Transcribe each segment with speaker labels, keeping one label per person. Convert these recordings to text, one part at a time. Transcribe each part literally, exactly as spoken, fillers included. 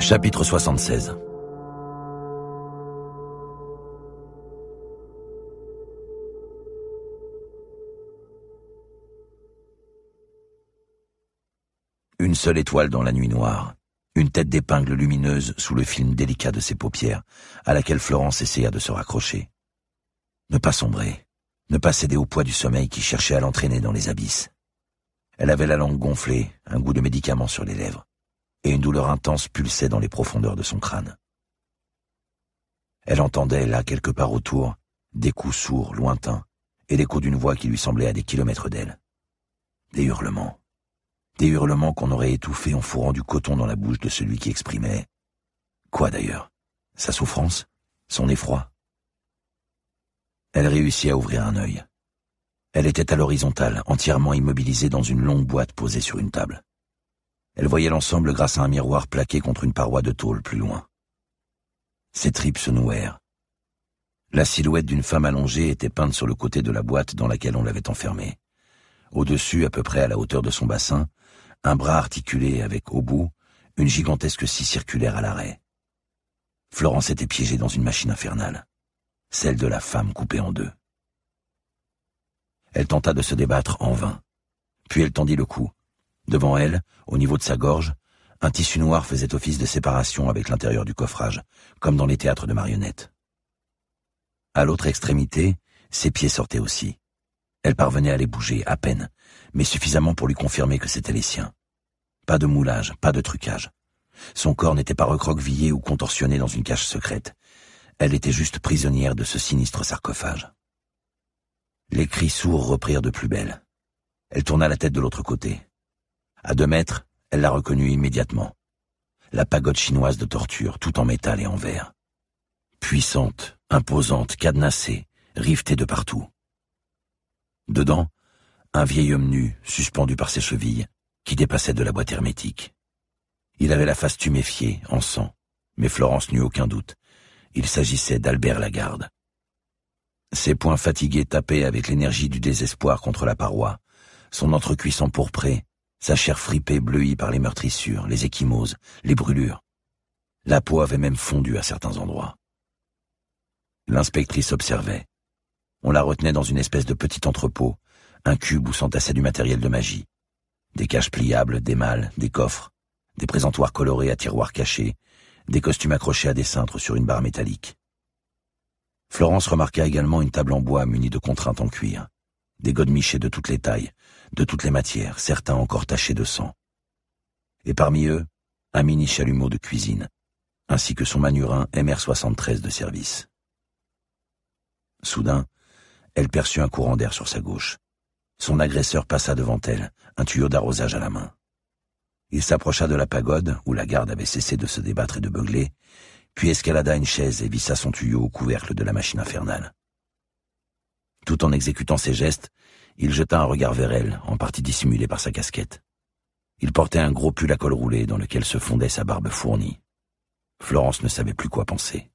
Speaker 1: Chapitre soixante-seize. Une seule étoile dans la nuit noire, une tête d'épingle lumineuse sous le film délicat de ses paupières, à laquelle Florence essaya de se raccrocher. Ne pas sombrer, ne pas céder au poids du sommeil qui cherchait à l'entraîner dans les abysses. Elle avait la langue gonflée, un goût de médicament sur les lèvres, et une douleur intense pulsait dans les profondeurs de son crâne. Elle entendait, là, quelque part autour, des coups sourds, lointains, et l'écho d'une voix qui lui semblait à des kilomètres d'elle. Des hurlements. Des hurlements qu'on aurait étouffés en fourrant du coton dans la bouche de celui qui exprimait... Quoi d'ailleurs? Sa souffrance? Son effroi? Elle réussit à ouvrir un œil. Elle était à l'horizontale, entièrement immobilisée dans une longue boîte posée sur une table. Elle voyait l'ensemble grâce à un miroir plaqué contre une paroi de tôle plus loin. Ses tripes se nouèrent. La silhouette d'une femme allongée était peinte sur le côté de la boîte dans laquelle on l'avait enfermée. Au-dessus, à peu près à la hauteur de son bassin, un bras articulé avec, au bout, une gigantesque scie circulaire à l'arrêt. Florence était piégée dans une machine infernale, celle de la femme coupée en deux. Elle tenta de se débattre en vain, puis elle tendit le cou. Devant elle, au niveau de sa gorge, un tissu noir faisait office de séparation avec l'intérieur du coffrage, comme dans les théâtres de marionnettes. À l'autre extrémité, ses pieds sortaient aussi. Elle parvenait à les bouger, à peine, mais suffisamment pour lui confirmer que c'étaient les siens. Pas de moulage, pas de trucage. Son corps n'était pas recroquevillé ou contorsionné dans une cage secrète. Elle était juste prisonnière de ce sinistre sarcophage. Les cris sourds reprirent de plus belle. Elle tourna la tête de l'autre côté. À deux mètres, elle la reconnut immédiatement. La pagode chinoise de torture, tout en métal et en verre. Puissante, imposante, cadenassée, rivetée de partout. Dedans, un vieil homme nu, suspendu par ses chevilles, qui dépassait de la boîte hermétique. Il avait la face tuméfiée, en sang, mais Florence n'eut aucun doute. Il s'agissait d'Albert Lagarde. Ses poings fatigués tapaient avec l'énergie du désespoir contre la paroi, son entrecuisse empourprée, sa chair fripée bleuie par les meurtrissures, les ecchymoses, les brûlures. La peau avait même fondu à certains endroits. L'inspectrice observait. On la retenait dans une espèce de petit entrepôt, un cube où s'entassait du matériel de magie. Des cages pliables, des malles, des coffres, des présentoirs colorés à tiroirs cachés, des costumes accrochés à des cintres sur une barre métallique. Florence remarqua également une table en bois munie de contraintes en cuir, des godemichés de toutes les tailles, de toutes les matières, certains encore tachés de sang. Et parmi eux, un mini chalumeau de cuisine, ainsi que son manurin M R soixante-treize de service. Soudain, elle perçut un courant d'air sur sa gauche. Son agresseur passa devant elle, un tuyau d'arrosage à la main. Il s'approcha de la pagode, où la garde avait cessé de se débattre et de beugler, puis escalada une chaise et vissa son tuyau au couvercle de la machine infernale. Tout en exécutant ses gestes, il jeta un regard vers elle, en partie dissimulé par sa casquette. Il portait un gros pull à col roulé dans lequel se fondait sa barbe fournie. Florence ne savait plus quoi penser.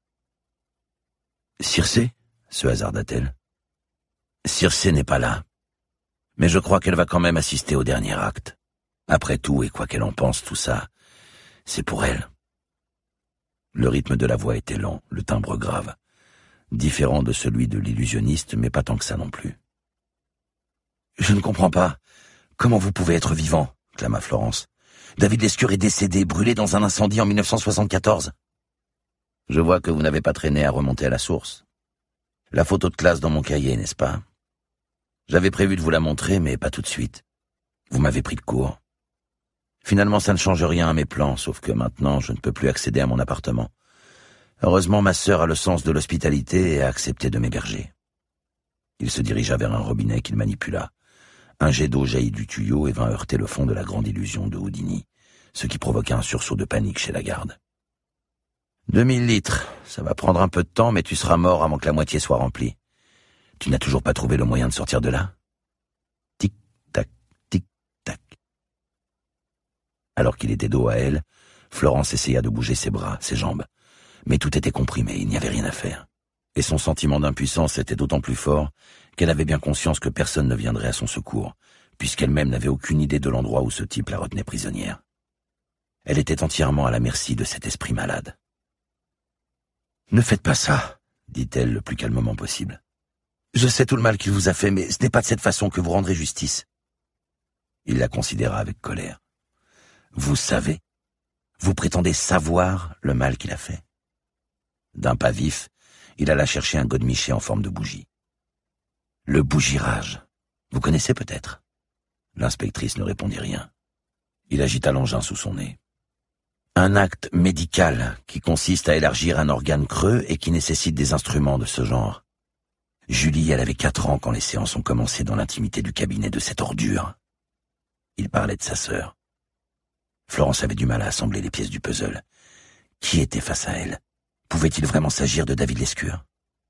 Speaker 1: « Circé ?» se hasarda-t-elle. « Circé n'est pas là. Mais je crois qu'elle va quand même assister au dernier acte. Après tout, et quoi qu'elle en pense, tout ça, c'est pour elle. » Le rythme de la voix était lent, le timbre grave. Différent de celui de l'illusionniste, mais pas tant que ça non plus. « Je ne comprends pas. Comment vous pouvez être vivant ?» clama Florence. « David Lescure est décédé, brûlé dans un incendie en mille neuf cent soixante-quatorze. » Je vois que vous n'avez pas traîné à remonter à la source. La photo de classe dans mon cahier, n'est-ce pas? J'avais prévu de vous la montrer, mais pas tout de suite. Vous m'avez pris de court. Finalement, ça ne change rien à mes plans, sauf que maintenant, je ne peux plus accéder à mon appartement. Heureusement, ma sœur a le sens de l'hospitalité et a accepté de m'héberger. Il se dirigea vers un robinet qu'il manipula. Un jet d'eau jaillit du tuyau et vint heurter le fond de la grande illusion de Houdini, ce qui provoqua un sursaut de panique chez la garde. Deux mille litres, ça va prendre un peu de temps, mais tu seras mort avant que la moitié soit remplie. Tu n'as toujours pas trouvé le moyen de sortir de là? Tic-tac, tic-tac. Alors qu'il était dos à elle, Florence essaya de bouger ses bras, ses jambes. Mais tout était comprimé, il n'y avait rien à faire. Et son sentiment d'impuissance était d'autant plus fort qu'elle avait bien conscience que personne ne viendrait à son secours, puisqu'elle-même n'avait aucune idée de l'endroit où ce type la retenait prisonnière. Elle était entièrement à la merci de cet esprit malade. « Ne faites pas ça, dit-elle le plus calmement possible. Je sais tout le mal qu'il vous a fait, mais ce n'est pas de cette façon que vous rendrez justice. » Il la considéra avec colère. « Vous savez, vous prétendez savoir le mal qu'il a fait. » D'un pas vif, il alla chercher un godemiché en forme de bougie. « Le bougirage, vous connaissez peut-être ?» L'inspectrice ne répondit rien. Il agita l'engin sous son nez. Un acte médical qui consiste à élargir un organe creux et qui nécessite des instruments de ce genre. Julie, elle avait quatre ans quand les séances ont commencé dans l'intimité du cabinet de cette ordure. Il parlait de sa sœur. Florence avait du mal à assembler les pièces du puzzle. Qui était face à elle? Pouvait-il vraiment s'agir de David Lescure?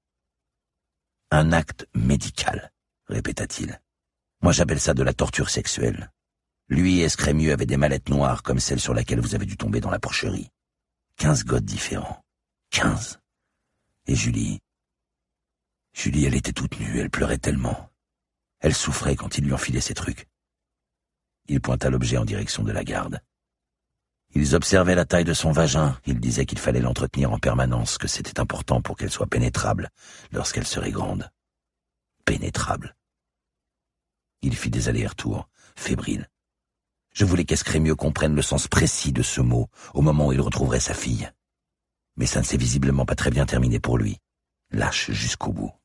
Speaker 1: Un acte médical, répéta-t-il. Moi j'appelle ça de la torture sexuelle. Lui et Escrémieux avaient des mallettes noires comme celle sur laquelle vous avez dû tomber dans la porcherie. Quinze godes différents. Quinze. Et Julie... Julie, elle était toute nue, elle pleurait tellement. Elle souffrait quand il lui enfilait ses trucs. Il pointa l'objet en direction de la garde. Ils observaient la taille de son vagin. Il disait qu'il fallait l'entretenir en permanence, que c'était important pour qu'elle soit pénétrable lorsqu'elle serait grande. Pénétrable. Il fit des allers-retours, fébrile. Je voulais qu'Escrémieux comprenne le sens précis de ce mot au moment où il retrouverait sa fille. Mais ça ne s'est visiblement pas très bien terminé pour lui. Lâche jusqu'au bout.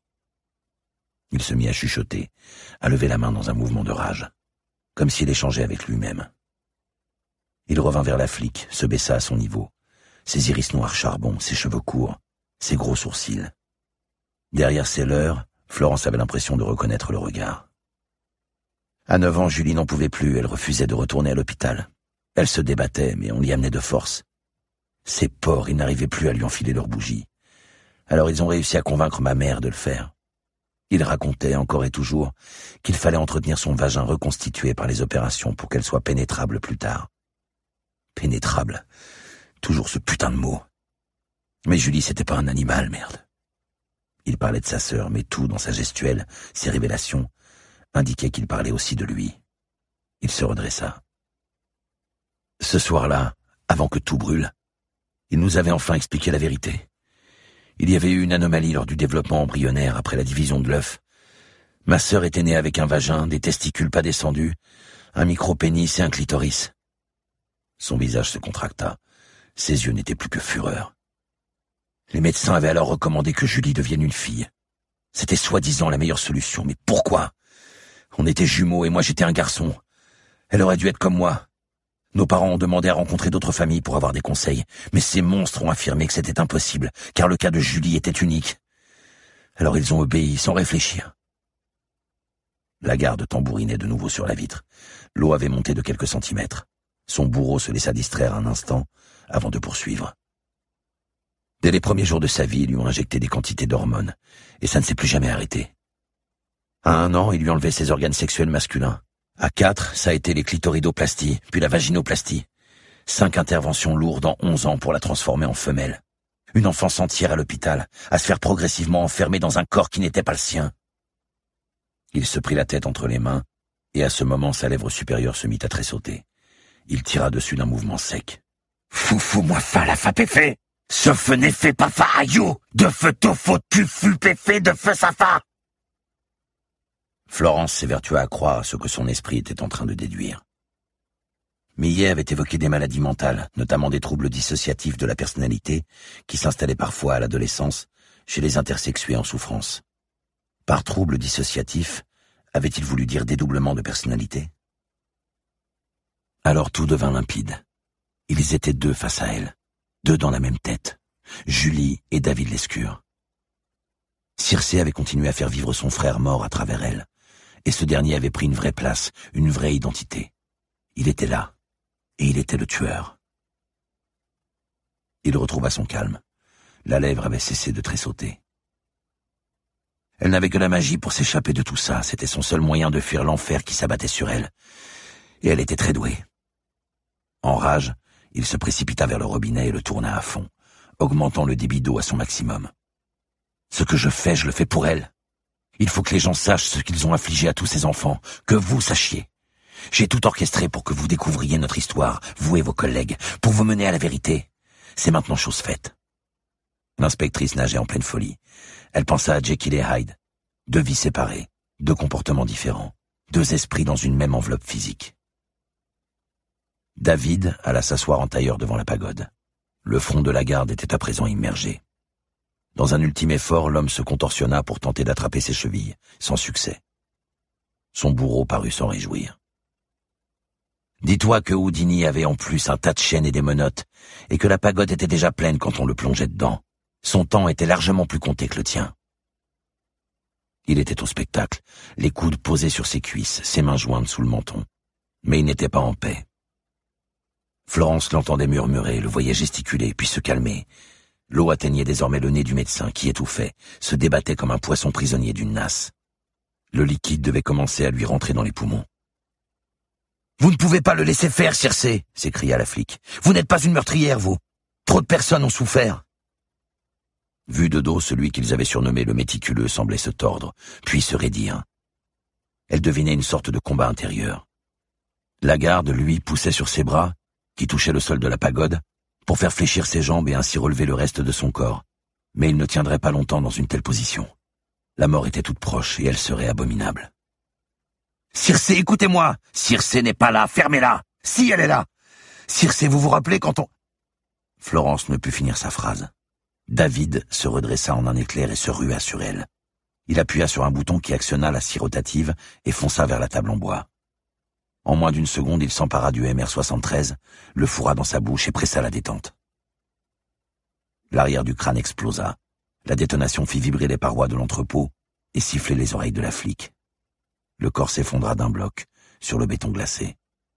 Speaker 1: Il se mit à chuchoter, à lever la main dans un mouvement de rage, comme s'il échangeait avec lui-même. Il revint vers la flic, se baissa à son niveau, ses iris noirs charbon, ses cheveux courts, ses gros sourcils. Derrière ses leurres, Florence avait l'impression de reconnaître le regard. À neuf ans, Julie n'en pouvait plus, elle refusait de retourner à l'hôpital. Elle se débattait, mais on l'y amenait de force. Ces porcs, ils n'arrivaient plus à lui enfiler leurs bougies. Alors ils ont réussi à convaincre ma mère de le faire. Il racontait encore et toujours qu'il fallait entretenir son vagin reconstitué par les opérations pour qu'elle soit pénétrable plus tard. Pénétrable. Toujours ce putain de mot. Mais Julie, c'était pas un animal, merde. Il parlait de sa sœur, mais tout dans sa gestuelle, ses révélations, indiquait qu'il parlait aussi de lui. Il se redressa. Ce soir-là, avant que tout brûle, il nous avait enfin expliqué la vérité. Il y avait eu une anomalie lors du développement embryonnaire après la division de l'œuf. Ma sœur était née avec un vagin, des testicules pas descendus, un micro-pénis et un clitoris. Son visage se contracta. Ses yeux n'étaient plus que fureur. Les médecins avaient alors recommandé que Julie devienne une fille. C'était soi-disant la meilleure solution, mais pourquoi? On était jumeaux et moi j'étais un garçon. Elle aurait dû être comme moi. Nos parents ont demandé à rencontrer d'autres familles pour avoir des conseils, mais ces monstres ont affirmé que c'était impossible, car le cas de Julie était unique. Alors ils ont obéi sans réfléchir. La garde tambourinait de nouveau sur la vitre. L'eau avait monté de quelques centimètres. Son bourreau se laissa distraire un instant avant de poursuivre. Dès les premiers jours de sa vie, ils lui ont injecté des quantités d'hormones, et ça ne s'est plus jamais arrêté. À un an, il lui enlevait ses organes sexuels masculins. À quatre, ça a été les clitoridoplasties, puis la vaginoplastie. Cinq interventions lourdes en onze ans pour la transformer en femelle. Une enfance entière à l'hôpital, à se faire progressivement enfermer dans un corps qui n'était pas le sien. Il se prit la tête entre les mains, et à ce moment sa lèvre supérieure se mit à tressauter. Il tira dessus d'un mouvement sec. « Foufou moi fa la fa péfé! Ce feu n'est fait pas fa aïou! De feu to faut tu fu péfé de feu sa fa! » Florence s'évertua à croire ce que son esprit était en train de déduire. Millet avait évoqué des maladies mentales, notamment des troubles dissociatifs de la personnalité, qui s'installaient parfois à l'adolescence chez les intersexués en souffrance. Par trouble dissociatif, avait-il voulu dire dédoublement de personnalité? Alors tout devint limpide. Ils étaient deux face à elle, deux dans la même tête, Julie et David Lescure. Circé avait continué à faire vivre son frère mort à travers elle, et ce dernier avait pris une vraie place, une vraie identité. Il était là, et il était le tueur. Il retrouva son calme. La lèvre avait cessé de tressauter. Elle n'avait que la magie pour s'échapper de tout ça, c'était son seul moyen de fuir l'enfer qui s'abattait sur elle. Et elle était très douée. En rage, il se précipita vers le robinet et le tourna à fond, augmentant le débit d'eau à son maximum. Ce que je fais, je le fais pour elle. Il faut que les gens sachent ce qu'ils ont infligé à tous ces enfants, que vous sachiez. J'ai tout orchestré pour que vous découvriez notre histoire, vous et vos collègues, pour vous mener à la vérité. C'est maintenant chose faite. » L'inspectrice nageait en pleine folie. Elle pensa à Jekyll et Hyde. Deux vies séparées, deux comportements différents, deux esprits dans une même enveloppe physique. David alla s'asseoir en tailleur devant la pagode. Le front de la garde était à présent immergé. Dans un ultime effort, l'homme se contorsionna pour tenter d'attraper ses chevilles, sans succès. Son bourreau parut s'en réjouir. « Dis-toi que Houdini avait en plus un tas de chaînes et des menottes, et que la pagode était déjà pleine quand on le plongeait dedans. Son temps était largement plus compté que le tien. » Il était au spectacle, les coudes posés sur ses cuisses, ses mains jointes sous le menton. Mais il n'était pas en paix. Florence l'entendait murmurer, le voyait gesticuler, puis se calmer. L'eau atteignait désormais le nez du médecin, qui étouffait, se débattait comme un poisson prisonnier d'une nasse. Le liquide devait commencer à lui rentrer dans les poumons. « Vous ne pouvez pas le laisser faire, Circé !» s'écria la flic. « Vous n'êtes pas une meurtrière, vous. Trop de personnes ont souffert. » Vu de dos, celui qu'ils avaient surnommé le méticuleux semblait se tordre, puis se raidir. Elle devinait une sorte de combat intérieur. La garde, lui, poussait sur ses bras, qui touchaient le sol de la pagode, pour faire fléchir ses jambes et ainsi relever le reste de son corps. Mais il ne tiendrait pas longtemps dans une telle position. La mort était toute proche et elle serait abominable. « Circé, écoutez-moi! Circé n'est pas là, fermez-la! Si, elle est là! Circé, vous vous rappelez quand on... » Florence ne put finir sa phrase. David se redressa en un éclair et se rua sur elle. Il appuya sur un bouton qui actionna la scie rotative et fonça vers la table en bois. En moins d'une seconde, il s'empara du M R soixante-treize, le fourra dans sa bouche et pressa la détente. L'arrière du crâne explosa. La détonation fit vibrer les parois de l'entrepôt et siffler les oreilles de la flic. Le corps s'effondra d'un bloc sur le béton glacé.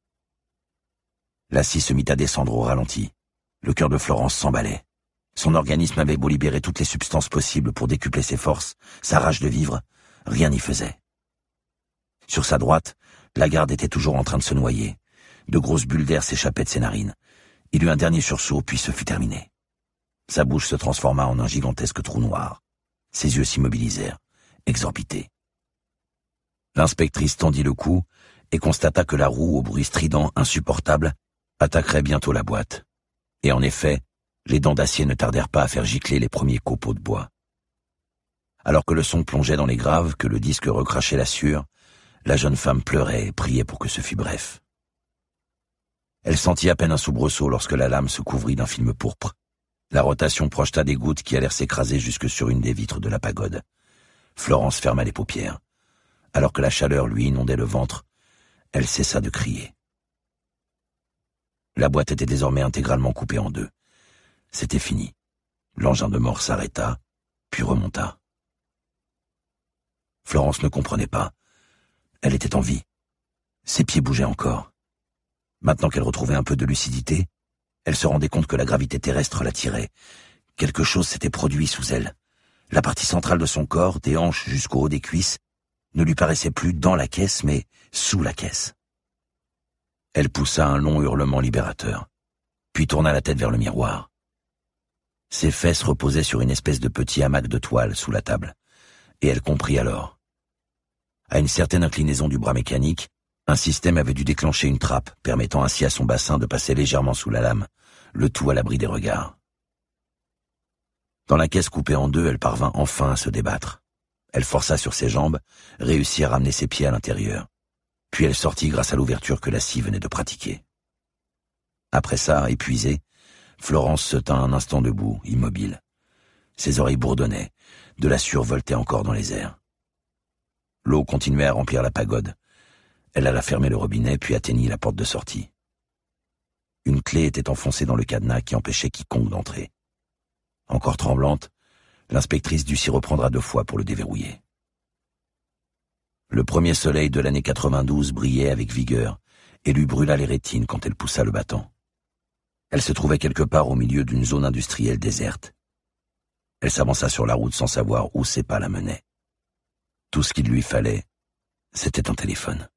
Speaker 1: La scie se mit à descendre au ralenti. Le cœur de Florence s'emballait. Son organisme avait beau libérer toutes les substances possibles pour décupler ses forces, sa rage de vivre, rien n'y faisait. Sur sa droite, la garde était toujours en train de se noyer. De grosses bulles d'air s'échappaient de ses narines. Il eut un dernier sursaut, puis ce fut terminé. Sa bouche se transforma en un gigantesque trou noir. Ses yeux s'immobilisèrent, exorbités. L'inspectrice tendit le cou et constata que la roue, au bruit strident insupportable, attaquerait bientôt la boîte. Et en effet, les dents d'acier ne tardèrent pas à faire gicler les premiers copeaux de bois. Alors que le son plongeait dans les graves, que le disque recrachait la sueur, la jeune femme pleurait et priait pour que ce fût bref. Elle sentit à peine un soubresaut lorsque la lame se couvrit d'un film pourpre. La rotation projeta des gouttes qui allèrent s'écraser jusque sur une des vitres de la pagode. Florence ferma les paupières. Alors que la chaleur lui inondait le ventre, elle cessa de crier. La boîte était désormais intégralement coupée en deux. C'était fini. L'engin de mort s'arrêta, puis remonta. Florence ne comprenait pas. Elle était en vie. Ses pieds bougeaient encore. Maintenant qu'elle retrouvait un peu de lucidité, elle se rendait compte que la gravité terrestre la tirait. Quelque chose s'était produit sous elle. La partie centrale de son corps, des hanches jusqu'au haut des cuisses, ne lui paraissait plus dans la caisse, mais sous la caisse. Elle poussa un long hurlement libérateur, puis tourna la tête vers le miroir. Ses fesses reposaient sur une espèce de petit hamac de toile sous la table, et elle comprit alors. À une certaine inclinaison du bras mécanique, un système avait dû déclencher une trappe, permettant ainsi à son bassin de passer légèrement sous la lame, le tout à l'abri des regards. Dans la caisse coupée en deux, elle parvint enfin à se débattre. Elle força sur ses jambes, réussit à ramener ses pieds à l'intérieur. Puis elle sortit grâce à l'ouverture que la scie venait de pratiquer. Après ça, épuisée, Florence se tint un instant debout, immobile. Ses oreilles bourdonnaient, de la sueur voltait encore dans les airs. L'eau continuait à remplir la pagode. Elle alla fermer le robinet, puis atteignit la porte de sortie. Une clé était enfoncée dans le cadenas qui empêchait quiconque d'entrer. Encore tremblante, l'inspectrice dut s'y reprendre à deux fois pour le déverrouiller. Le premier soleil de l'année quatre-vingt-douze brillait avec vigueur et lui brûla les rétines quand elle poussa le battant. Elle se trouvait quelque part au milieu d'une zone industrielle déserte. Elle s'avança sur la route sans savoir où ses pas la menaient. Tout ce qu'il lui fallait, c'était un téléphone.